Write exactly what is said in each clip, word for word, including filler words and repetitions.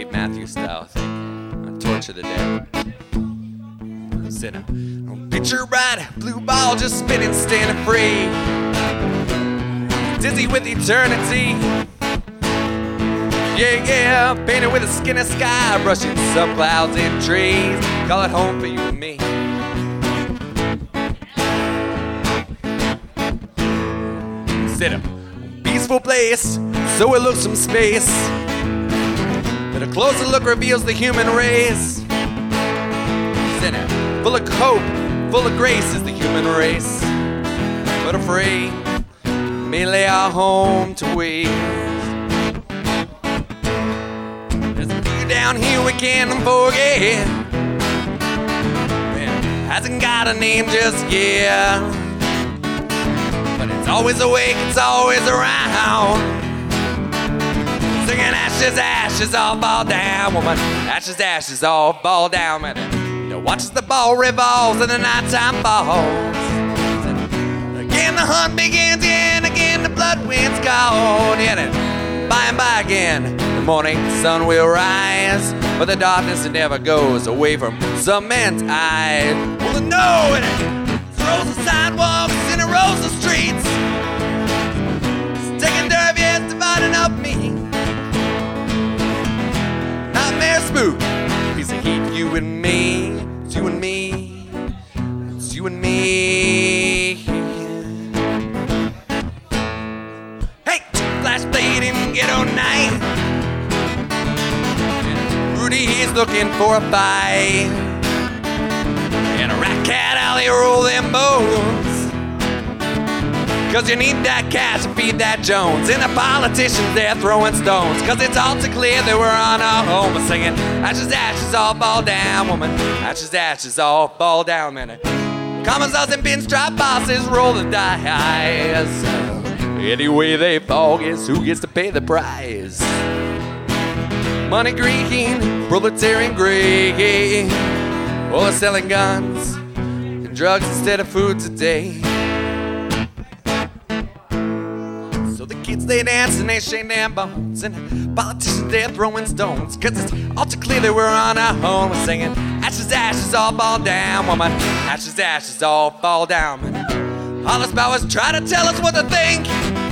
Dave Matthews style thing. Torture the Dead. Sinner. Picture right, blue ball just spinning, standing free. Dizzy with eternity. Yeah, yeah, painted with a skin of sky, brushing some clouds and trees. Call it home for you and me. Sit up, peaceful place, so it looks from space. But a closer look reveals the human race. Sit up, full of hope, full of grace is the human race. But afraid, may lay our home to waste. Down here we can't forget. Man, hasn't got a name just yet, but it's always awake, it's always around. Singing ashes, ashes, all fall down, woman. Ashes, ashes, all fall down, man. You know, watch as the ball revolves and the nighttime falls. Again the hunt begins, and again the blood winds gone. Yeah, then by and by again the morning sun will rise, but the darkness it never goes away from some men's eyes. Well, no, it throws the sidewalks and it rolls the streets. It's taking derby, it's dividing up me. Nightmare spook, piece of heat, you and me. It's you and me. It's you and me. Hey, flash blade in ghetto night. Rudy, he's looking for a fight. And a rat cat alley roll them bones. Cause you need that cash to feed that Jones. And the politicians, they're throwing stones. Cause it's all too clear that we're on our home. We're singing, ashes, ashes, all fall down, woman. Ashes, ashes, all fall down, man. Commissars and pinstripe bosses roll the dice. Anyway they fall, guess who gets to pay the price? Money green, proletarian greed. Or selling guns and drugs instead of food today. So the kids, they dance and they shake their bones. And politicians, they're throwing stones. Cause it's all too clear that we're on our own. We're singing, ashes, ashes, all fall down, woman. Ashes, ashes, all fall down, man. All us powers try to tell us what to think.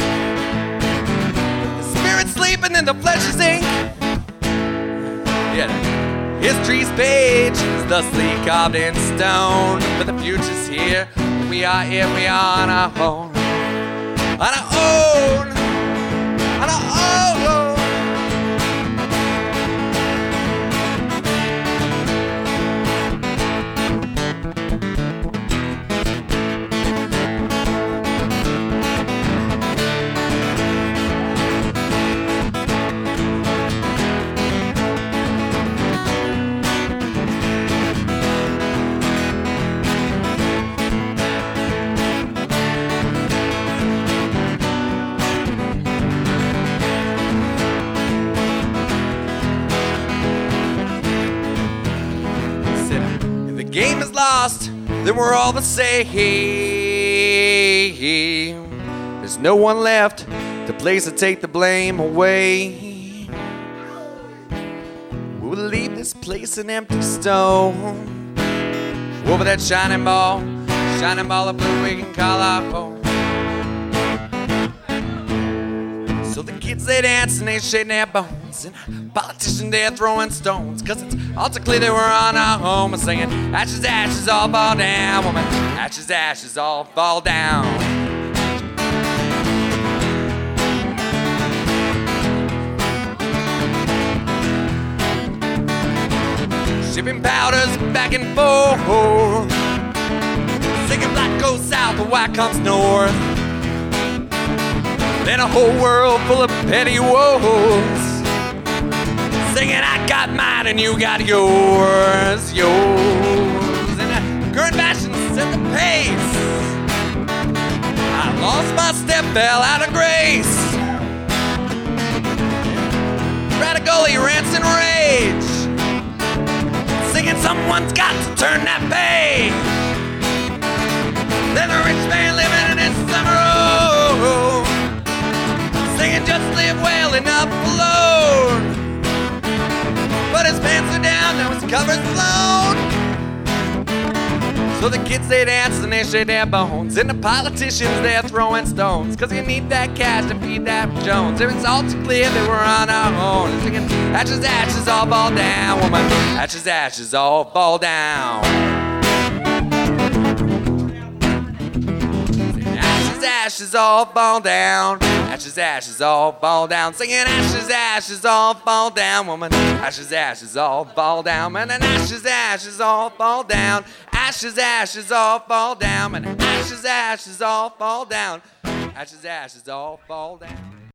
The spirit's sleeping and the flesh is ink. Yeah, history's page is thusly carved in stone. But the future's here, we are here, we are on our own. On our own, on our own. Game is lost, then we're all the same. There's no one left to place or take the blame away. We'll leave this place an empty stone. Over that shining ball, shining ball of blue we can call our home. So the kids, they dance and they shake their bones. And politicians, they're throwing stones. Cause it's all too clear that we're on our home. We're singing, ashes, ashes, all fall down, woman. Ashes, ashes, all fall down. Shipping powders back and forth. Singing black goes south, but white comes north. Then a whole world full of petty woes. Singing, I got mine and you got yours, yours. And a current fashion set the pace. I lost my step, fell out of grace. Radical rants and rage. Singing, someone's got to turn that page. Then a rich man living in his summer home. Singing, just live well enough alone. his pants are down, now his cover's blown. So the kids, they dance and they shake their bones, and the politicians, they're throwing stones, cause you need that cash to feed that Jones. If it's all too clear that we're on our own, and singing, ashes, ashes, all fall down, woman, ashes, ashes, all fall down. Ashes, ashes, all fall down, ashes, ashes, all fall down, singing ashes, ashes, all fall down, woman, ashes, ashes, all fall down, man, and ashes, ashes, all fall down. Ashes, ashes, all fall down, and ashes, ashes, all fall down. Ashes, ashes, all fall down.